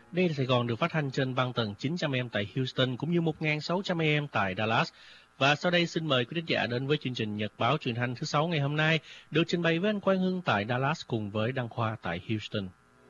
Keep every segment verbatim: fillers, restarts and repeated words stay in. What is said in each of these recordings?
Đây là Sài Gòn được phát thanh trên băng tần chín trăm a em tại Houston cũng như một nghìn sáu trăm a em tại Dallas. Và sau đây xin mời quý thính giả đến với chương trình Nhật báo truyền thanh thứ sáu ngày hôm nay, được trình bày với anh Quang Hưng tại Dallas cùng với Đăng Khoa tại Houston.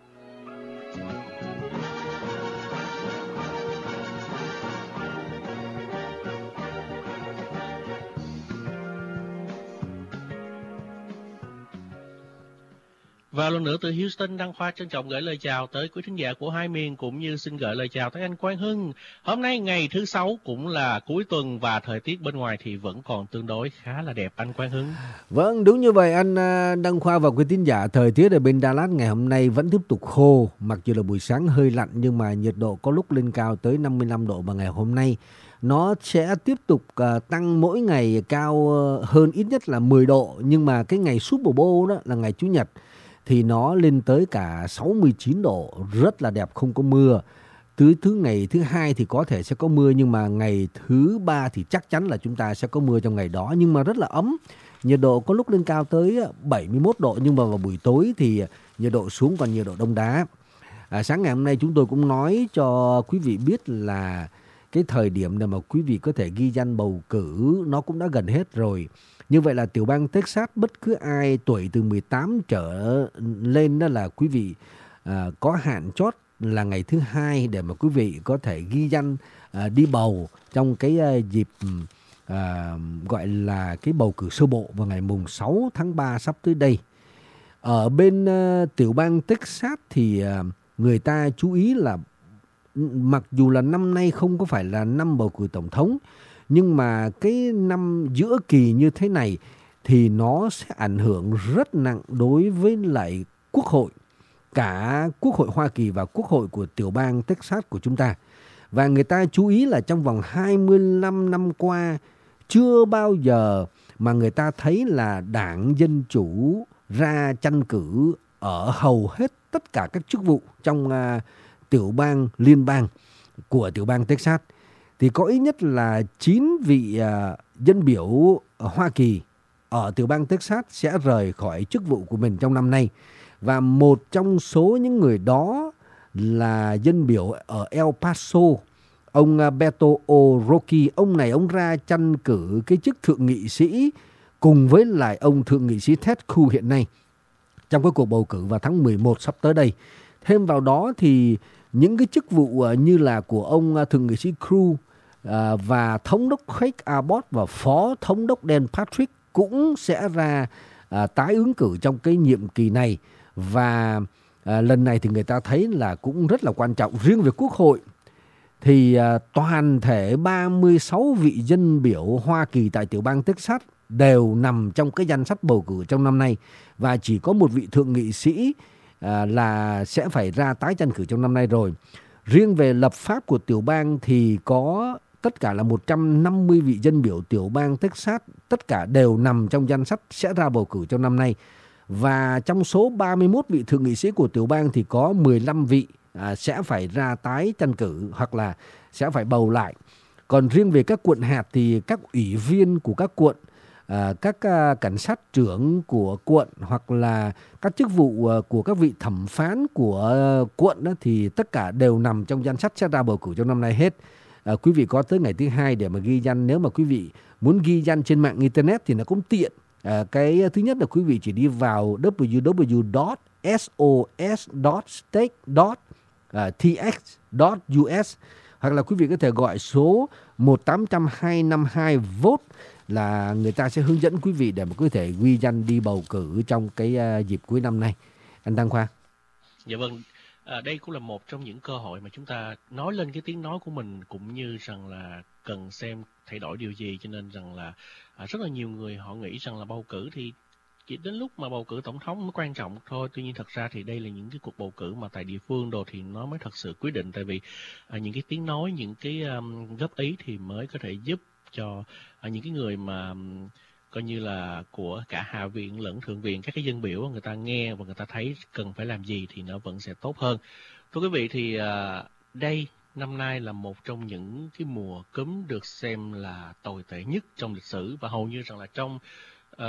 Và lần nữa từ Houston, Đăng Khoa trân trọng gửi lời chào tới quý thính giả của hai miền, cũng như xin gửi lời chào tới anh Quang Hưng. Hôm nay ngày thứ sáu cũng là cuối tuần và thời tiết bên ngoài thì vẫn còn tương đối khá là đẹp anh Quang Hưng. Vâng, đúng như vậy anh Đăng Khoa và quý thính giả. Thời tiết ở bên Dallas ngày hôm nay vẫn tiếp tục khô, mặc dù là buổi sáng hơi lạnh nhưng mà nhiệt độ có lúc lên cao tới năm mươi lăm độ, và ngày hôm nay nó sẽ tiếp tục uh, tăng mỗi ngày cao uh, hơn ít nhất là mười độ, nhưng mà cái ngày Super Bowl đó là ngày Chủ nhật thì nó lên tới cả sáu mươi chín độ, rất là đẹp, không có mưa. Thứ thứ ngày thứ hai thì có thể sẽ có mưa, nhưng mà ngày thứ ba thì chắc chắn là chúng ta sẽ có mưa trong ngày đó, nhưng mà rất là ấm. Nhiệt độ có lúc lên cao tới bảy mươi mốt độ, nhưng mà vào buổi tối thì nhiệt độ xuống còn nhiệt độ đông đá. À, sáng ngày hôm nay chúng tôi cũng nói cho quý vị biết là cái thời điểm nào mà quý vị có thể ghi danh bầu cử nó cũng đã gần hết rồi. Như vậy là tiểu bang Texas, bất cứ ai tuổi từ mười tám trở lên đó là quý vị à, có hạn chót là ngày thứ hai để mà quý vị có thể ghi danh à, đi bầu trong cái à, dịp à, gọi là cái bầu cử sơ bộ vào ngày mùng sáu tháng ba sắp tới đây. Ở bên à, tiểu bang Texas thì à, người ta chú ý là mặc dù là năm nay không có phải là năm bầu cử tổng thống, nhưng mà cái năm giữa kỳ như thế này thì nó sẽ ảnh hưởng rất nặng đối với lại Quốc hội, cả Quốc hội Hoa Kỳ và Quốc hội của tiểu bang Texas của chúng ta. Và người ta chú ý là trong vòng hai mươi lăm năm qua chưa bao giờ mà người ta thấy là Đảng Dân Chủ ra tranh cử ở hầu hết tất cả các chức vụ trong uh, tiểu bang liên bang của tiểu bang Texas. Thì có ít nhất là chín vị uh, dân biểu ở Hoa Kỳ ở tiểu bang Texas sẽ rời khỏi chức vụ của mình trong năm nay. Và một trong số những người đó là dân biểu ở El Paso, ông uh, Beto O'Rourke. Ông này ông ra tranh cử cái chức thượng nghị sĩ cùng với lại ông thượng nghị sĩ Ted Cruz hiện nay trong cái cuộc bầu cử vào tháng mười một sắp tới đây. Thêm vào đó thì những cái chức vụ uh, như là của ông uh, thượng nghị sĩ Cruz À, và thống đốc Craig Abbott và phó thống đốc Dan Patrick cũng sẽ ra à, tái ứng cử trong cái nhiệm kỳ này. Và à, lần này thì người ta thấy là cũng rất là quan trọng. Riêng về Quốc hội thì à, toàn thể ba mươi sáu vị dân biểu Hoa Kỳ tại tiểu bang Texas đều nằm trong cái danh sách bầu cử trong năm nay, và chỉ có một vị thượng nghị sĩ à, là sẽ phải ra tái tranh cử trong năm nay rồi. Riêng về lập pháp của tiểu bang thì có tất cả là một trăm năm mươi vị dân biểu tiểu bang Texas, tất cả đều nằm trong danh sách sẽ ra bầu cử trong năm nay. Và trong số ba mươi mốt vị thượng nghị sĩ của tiểu bang thì có mười lăm vị à, sẽ phải ra tái tranh cử hoặc là sẽ phải bầu lại. Còn riêng về các quận hạt thì các ủy viên của các quận, à, các à, cảnh sát trưởng của quận hoặc là các chức vụ à, của các vị thẩm phán của à, quận đó, thì tất cả đều nằm trong danh sách sẽ ra bầu cử trong năm nay hết. À, quý vị có tới ngày thứ hai để mà ghi danh. Nếu mà quý vị muốn ghi danh trên mạng internet thì nó cũng tiện. À, cái thứ nhất là quý vị chỉ đi vào w w w chấm sos chấm state chấm t x chấm u s hoặc là quý vị có thể gọi số một tám không không hai năm hai vote là người ta sẽ hướng dẫn quý vị để mà có thể ghi danh đi bầu cử trong cái uh, dịp cuối năm nay. Anh Đăng Khoa. Dạ vâng. À, đây cũng là một trong những cơ hội mà chúng ta nói lên cái tiếng nói của mình, cũng như rằng là cần xem thay đổi điều gì. Cho nên rằng là à, rất là nhiều người họ nghĩ rằng là bầu cử thì chỉ đến lúc mà bầu cử tổng thống mới quan trọng thôi. Tuy nhiên thật ra thì đây là những cái cuộc bầu cử mà tại địa phương đồ thì nó mới thật sự quyết định. Tại vì à, những cái tiếng nói, những cái um, góp ý thì mới có thể giúp cho à, những cái người mà um, coi như là của cả Hạ viện lẫn Thượng viện, các cái dân biểu người ta nghe và người ta thấy cần phải làm gì thì nó vẫn sẽ tốt hơn. Thưa quý vị, thì à, đây năm nay là một trong những cái mùa cúm được xem là tồi tệ nhất trong lịch sử, và hầu như rằng là trong uh,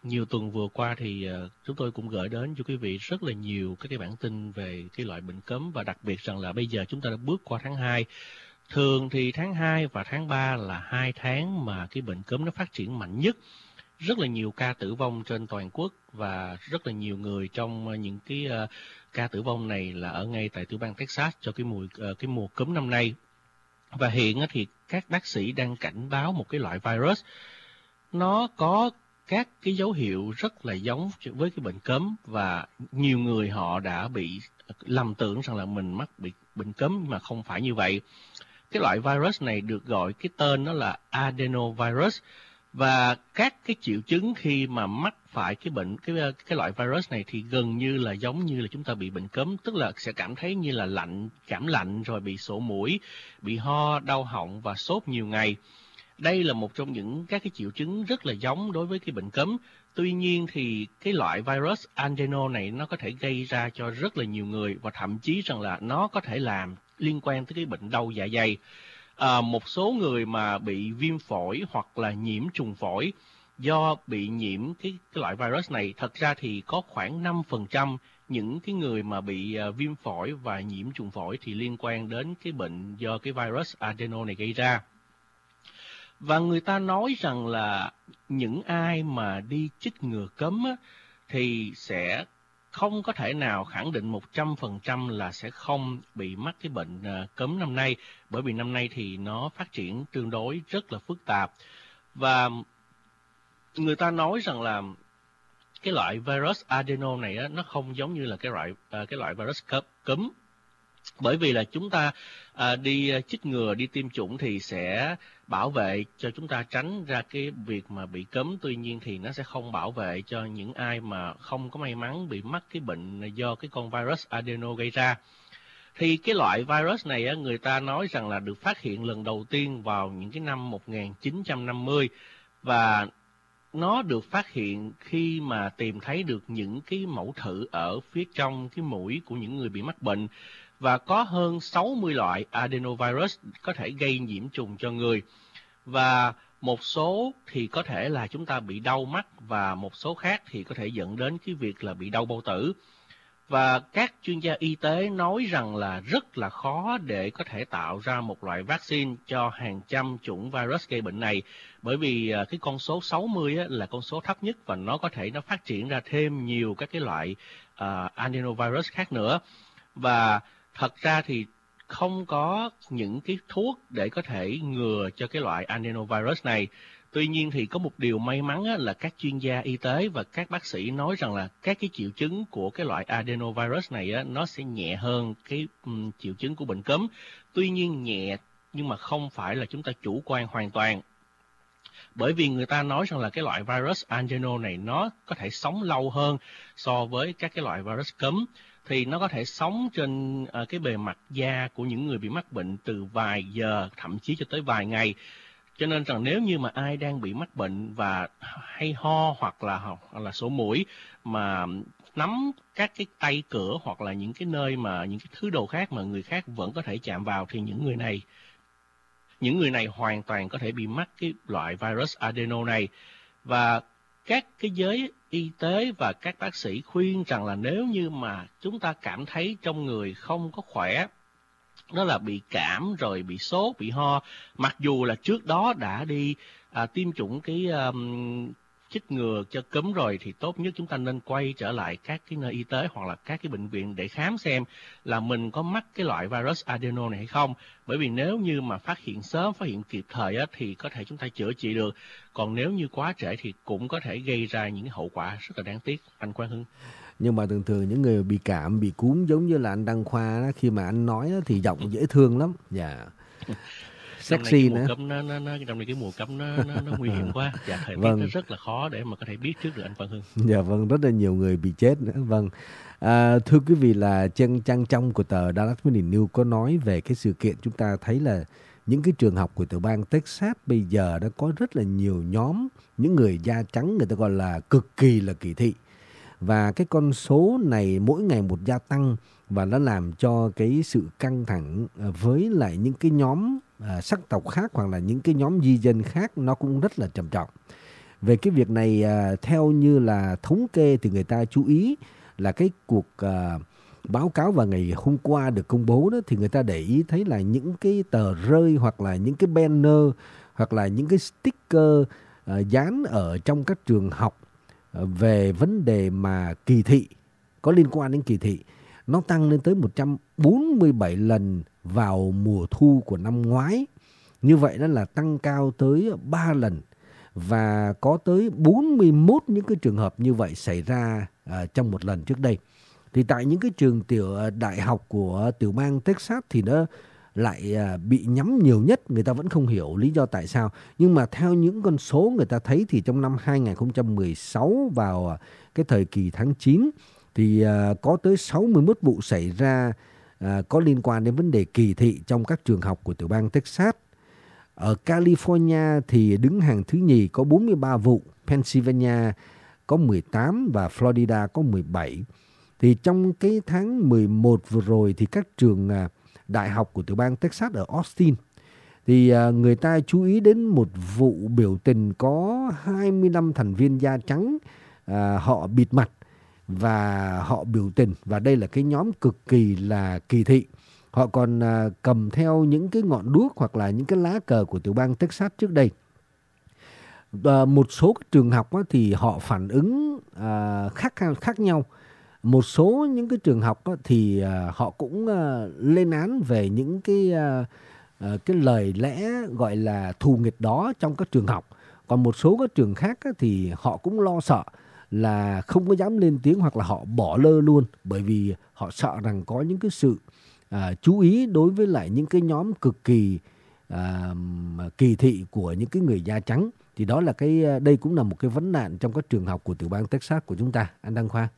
nhiều tuần vừa qua thì uh, chúng tôi cũng gửi đến cho quý vị rất là nhiều các cái bản tin về cái loại bệnh cấm, và đặc biệt rằng là bây giờ chúng ta đã bước qua tháng hai. Thường thì tháng hai và tháng ba là hai tháng mà cái bệnh cúm nó phát triển mạnh nhất. Rất là nhiều ca tử vong trên toàn quốc, và rất là nhiều người trong những cái uh, ca tử vong này là ở ngay tại tiểu bang Texas cho cái mùa uh, cái mùa cúm năm nay. Và hiện uh, thì các bác sĩ đang cảnh báo một cái loại virus nó có các cái dấu hiệu rất là giống với cái bệnh cúm, và nhiều người họ đã bị lầm tưởng rằng là mình mắc bị bệnh cúm, nhưng mà không phải như vậy. Cái loại virus này được gọi cái tên nó là adenovirus, và các cái triệu chứng khi mà mắc phải cái bệnh cái cái loại virus này thì gần như là giống như là chúng ta bị bệnh cúm, tức là sẽ cảm thấy như là lạnh, cảm lạnh, rồi bị sổ mũi, bị ho, đau họng và sốt nhiều ngày. Đây là một trong những các cái triệu chứng rất là giống đối với cái bệnh cúm. Tuy nhiên thì cái loại virus adeno này nó có thể gây ra cho rất là nhiều người, và thậm chí rằng là nó có thể làm liên quan tới cái bệnh đau dạ dày. À, một số người mà bị viêm phổi hoặc là nhiễm trùng phổi do bị nhiễm cái, cái loại virus này, thật ra thì có khoảng năm phần trăm những cái người mà bị uh, viêm phổi và nhiễm trùng phổi thì liên quan đến cái bệnh do cái virus adeno này gây ra. Và người ta nói rằng là những ai mà đi chích ngừa cúm á, thì sẽ không có thể nào khẳng định một trăm phần trăm là sẽ không bị mắc cái bệnh uh, cúm năm nay, bởi vì năm nay thì nó phát triển tương đối rất là phức tạp. Và người ta nói rằng là cái loại virus adeno này á, nó không giống như là cái loại uh, cái loại virus cúm, bởi vì là chúng ta uh, đi uh, chích ngừa, đi tiêm chủng thì sẽ bảo vệ cho chúng ta tránh ra cái việc mà bị cúm. Tuy nhiên thì nó sẽ không bảo vệ cho những ai mà không có may mắn bị mắc cái bệnh do cái con virus adeno gây ra. Thì cái loại virus này á, người ta nói rằng là được phát hiện lần đầu tiên vào những cái năm một nghìn chín trăm năm mươi, và nó được phát hiện khi mà tìm thấy được những cái mẫu thử ở phía trong cái mũi của những người bị mắc bệnh. Và có hơn sáu mươi loại adenovirus có thể gây nhiễm trùng cho người. Và một số thì có thể là chúng ta bị đau mắt, và một số khác thì có thể dẫn đến cái việc là bị đau bao tử. Và các chuyên gia y tế nói rằng là rất là khó để có thể tạo ra một loại vaccine cho hàng trăm chủng virus gây bệnh này, bởi vì cái con số sáu mươi á, là con số thấp nhất, và nó có thể nó phát triển ra thêm nhiều các cái loại uh, adenovirus khác nữa. Và thật ra thì không có những cái thuốc để có thể ngừa cho cái loại adenovirus này. Tuy nhiên thì có một điều may mắn á, là các chuyên gia y tế và các bác sĩ nói rằng là các cái triệu chứng của cái loại adenovirus này á, nó sẽ nhẹ hơn cái um, triệu chứng của bệnh cúm. Tuy nhiên nhẹ nhưng mà không phải là chúng ta chủ quan hoàn toàn. Bởi vì người ta nói rằng là cái loại virus adeno này nó có thể sống lâu hơn so với các cái loại virus cúm. Thì nó có thể sống trên uh, cái bề mặt da của những người bị mắc bệnh từ vài giờ, thậm chí cho tới vài ngày. Cho nên rằng nếu như mà ai đang bị mắc bệnh và hay ho hoặc là hoặc là sổ mũi, mà nắm các cái tay cửa hoặc là những cái nơi mà những cái thứ đồ khác mà người khác vẫn có thể chạm vào, thì những người này những người này hoàn toàn có thể bị mắc cái loại virus adeno này. Và các cái giới y tế và các bác sĩ khuyên rằng là nếu như mà chúng ta cảm thấy trong người không có khỏe, đó là bị cảm rồi bị sốt, bị ho, mặc dù là trước đó đã đi à, tiêm chủng cái um, chích ngừa cho cúm rồi, thì tốt nhất chúng ta nên quay trở lại các cái nơi y tế hoặc là các cái bệnh viện để khám xem là mình có mắc cái loại virus adeno này hay không. Bởi vì nếu như mà phát hiện sớm, phát hiện kịp thời á, thì có thể chúng ta chữa trị được. Còn nếu như quá trễ thì cũng có thể gây ra những hậu quả rất là đáng tiếc. Anh Quang Hưng. Nhưng mà thường thường những người bị cảm, bị cúm giống như là anh Đăng Khoa đó, khi mà anh nói thì giọng dễ thương lắm. Dạ. Yeah. Sexy nữa. Cấm nó, nó, nó, trong này cái mùa cấm nó, nó, nó nguy hiểm quá. Dạ, thời tiết vâng. nó rất là khó để mà có thể biết trước được anh Quang Hưng. Dạ vâng, rất là nhiều người bị chết nữa. Vâng. À, thưa quý vị, là trên trang trong của tờ Dallas Morning News có nói về cái sự kiện, chúng ta thấy là những cái trường học của tiểu bang Texas bây giờ đã có rất là nhiều nhóm những người da trắng, người ta gọi là cực kỳ là kỳ thị. Và cái con số này mỗi ngày một gia tăng, và nó làm cho cái sự căng thẳng với lại những cái nhóm à, sắc tộc khác hoặc là những cái nhóm di dân khác nó cũng rất là trầm trọng. Về cái việc này à, theo như là thống kê thì người ta chú ý là cái cuộc à, báo cáo vào ngày hôm qua được công bố đó, thì người ta để ý thấy là những cái tờ rơi hoặc là những cái banner hoặc là những cái sticker à, dán ở trong các trường học à, về vấn đề mà kỳ thị, có liên quan đến kỳ thị, nó tăng lên tới một trăm bốn mươi bảy lần vào mùa thu của năm ngoái. Như vậy đó là tăng cao tới ba lần. Và có tới bốn mươi mốt những cái trường hợp như vậy xảy ra à, trong một lần trước đây. Thì tại những cái trường tiểu đại học của tiểu bang Texas thì nó lại à, bị nhắm nhiều nhất. Người ta vẫn không hiểu lý do tại sao. Nhưng mà theo những con số người ta thấy thì trong năm hai không một sáu vào cái thời kỳ tháng chín thì à, có tới sáu mươi mốt vụ xảy ra à, có liên quan đến vấn đề kỳ thị trong các trường học của tiểu bang Texas. Ở California thì đứng hàng thứ nhì có bốn mươi ba vụ, Pennsylvania có mười tám và Florida có mười bảy. Thì trong cái tháng mười một vừa rồi thì các trường à, đại học của tiểu bang Texas ở Austin thì à, người ta chú ý đến một vụ biểu tình có hai mươi lăm thành viên da trắng à, họ bịt mặt và họ biểu tình, và đây là cái nhóm cực kỳ là kỳ thị. Họ còn à, cầm theo những cái ngọn đuốc hoặc là những cái lá cờ của tiểu bang Texas trước đây. À, một số các trường học á, thì họ phản ứng à, khác khác nhau. Một số những cái trường học á, thì à, họ cũng à, lên án về những cái à, à, cái lời lẽ gọi là thù nghịch đó trong các trường học. Còn một số các trường khác á, thì họ cũng lo sợ là không có dám lên tiếng hoặc là họ bỏ lơ luôn, bởi vì họ sợ rằng có những cái sự À, chú ý đối với lại những cái nhóm cực kỳ à, kỳ thị của những cái người da trắng. Thì đó là cái đây cũng là một cái vấn nạn trong các trường học của tiểu bang Texas của chúng ta. Anh Đăng Khoa.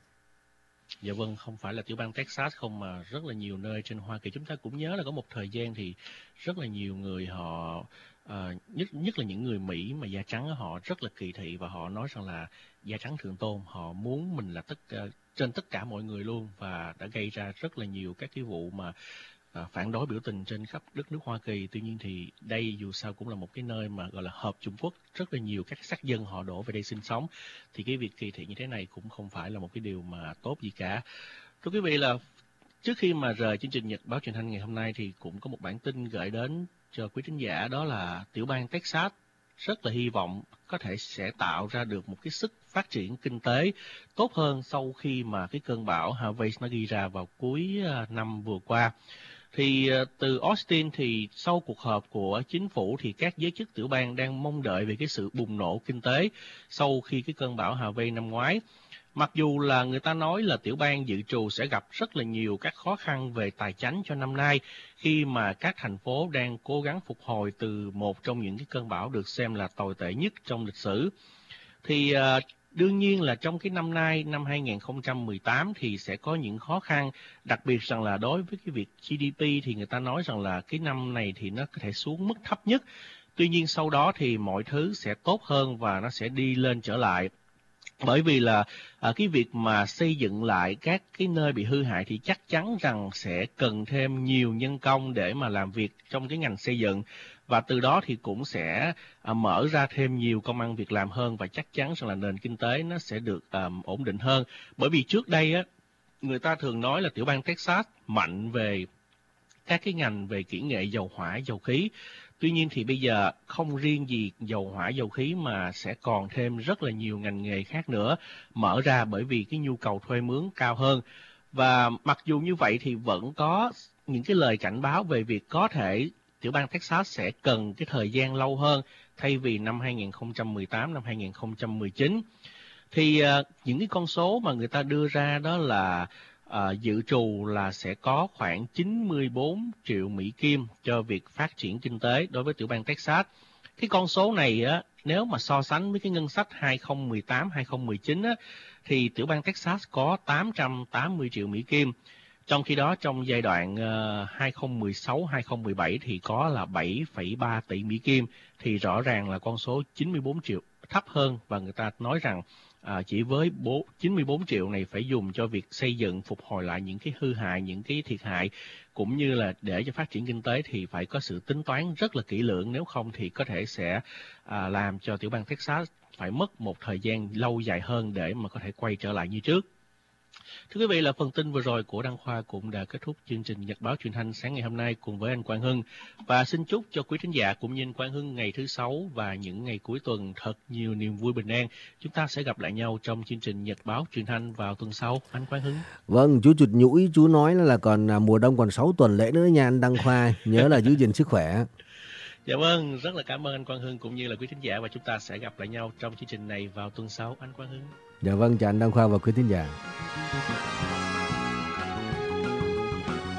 Dạ vâng, không phải là tiểu bang Texas không mà rất là nhiều nơi trên Hoa Kỳ. Chúng ta cũng nhớ là có một thời gian thì rất là nhiều người họ à, nhất nhất là những người Mỹ mà da trắng họ rất là kỳ thị và họ nói rằng là da trắng thượng tôn, họ muốn mình là tất cả, trên tất cả mọi người luôn, và đã gây ra rất là nhiều các cái vụ mà à, phản đối biểu tình trên khắp đất nước Hoa Kỳ. Tuy nhiên thì đây dù sao cũng là một cái nơi mà gọi là hợp Trung Quốc, rất là nhiều các sắc dân họ đổ về đây sinh sống, thì cái việc kỳ thị như thế này cũng không phải là một cái điều mà tốt gì cả. Thưa quý vị, là trước khi mà rời chương trình Nhật báo truyền thanh ngày hôm nay thì cũng có một bản tin gửi đến cho quý thính giả, đó là tiểu bang Texas rất là hy vọng có thể sẽ tạo ra được một cái sức phát triển kinh tế tốt hơn sau khi mà cái cơn bão Harvey nó gây ra vào cuối năm vừa qua. Thì từ Austin thì sau cuộc họp của chính phủ thì các giới chức tiểu bang đang mong đợi về cái sự bùng nổ kinh tế sau khi cái cơn bão Harvey năm ngoái. Mặc dù là người ta nói là tiểu bang dự trù sẽ gặp rất là nhiều các khó khăn về tài chánh cho năm nay, khi mà các thành phố đang cố gắng phục hồi từ một trong những cái cơn bão được xem là tồi tệ nhất trong lịch sử. Thì uh, đương nhiên là trong cái năm nay, năm hai không một tám thì sẽ có những khó khăn, đặc biệt rằng là đối với cái việc giê đê pê thì người ta nói rằng là cái năm này thì nó có thể xuống mức thấp nhất. Tuy nhiên sau đó thì mọi thứ sẽ tốt hơn và nó sẽ đi lên trở lại. Bởi vì là à, cái việc mà xây dựng lại các cái nơi bị hư hại thì chắc chắn rằng sẽ cần thêm nhiều nhân công để mà làm việc trong cái ngành xây dựng, và từ đó thì cũng sẽ à, mở ra thêm nhiều công ăn việc làm hơn, và chắc chắn rằng là nền kinh tế nó sẽ được à, ổn định hơn. Bởi vì trước đây á, người ta thường nói là tiểu bang Texas mạnh về các cái ngành về kỹ nghệ dầu hỏa, dầu khí. Tuy nhiên thì bây giờ không riêng gì dầu hỏa, dầu khí mà sẽ còn thêm rất là nhiều ngành nghề khác nữa mở ra, bởi vì cái nhu cầu thuê mướn cao hơn. Và mặc dù như vậy thì vẫn có những cái lời cảnh báo về việc có thể tiểu bang Texas sẽ cần cái thời gian lâu hơn thay vì năm hai không một tám, năm hai không một chín. Thì uh, những cái con số mà người ta đưa ra đó là À, dự trù là sẽ có khoảng chín mươi bốn triệu Mỹ Kim cho việc phát triển kinh tế đối với tiểu bang Texas. Cái con số này á, nếu mà so sánh với cái ngân sách hai không một tám, hai không một chín á, thì tiểu bang Texas có tám trăm tám mươi triệu Mỹ Kim. Trong khi đó trong giai đoạn uh, hai không một sáu, hai không một bảy thì có là bảy phẩy ba tỷ Mỹ Kim. Thì rõ ràng là con số chín mươi bốn triệu thấp hơn, và người ta nói rằng à, chỉ với chín mươi bốn triệu này phải dùng cho việc xây dựng, phục hồi lại những cái hư hại, những cái thiệt hại, cũng như là để cho phát triển kinh tế thì phải có sự tính toán rất là kỹ lưỡng, nếu không thì có thể sẽ à, làm cho tiểu bang Texas phải mất một thời gian lâu dài hơn để mà có thể quay trở lại như trước. Thưa quý vị, là phần tin vừa rồi của Đăng Khoa cũng đã kết thúc chương trình Nhật báo truyền thanh sáng ngày hôm nay cùng với anh Quang Hưng. Và xin chúc cho quý thính giả cũng như anh Quang Hưng ngày thứ sáu và những ngày cuối tuần thật nhiều niềm vui bình an. Chúng ta sẽ gặp lại nhau trong chương trình Nhật báo truyền thanh vào tuần sau. Anh Quang Hưng. Vâng, chú Chuột Nhũi chú nói là còn mùa đông còn sáu tuần lễ nữa nha anh Đăng Khoa. Nhớ là giữ gìn sức khỏe. Dạ vâng, rất là cảm ơn anh Quang Hưng cũng như là quý thính giả, và chúng ta sẽ gặp lại nhau trong chương trình này vào tuần sau anh Quang Hưng. Dạ vâng, chào anh Đăng Khoa và quý thính giả.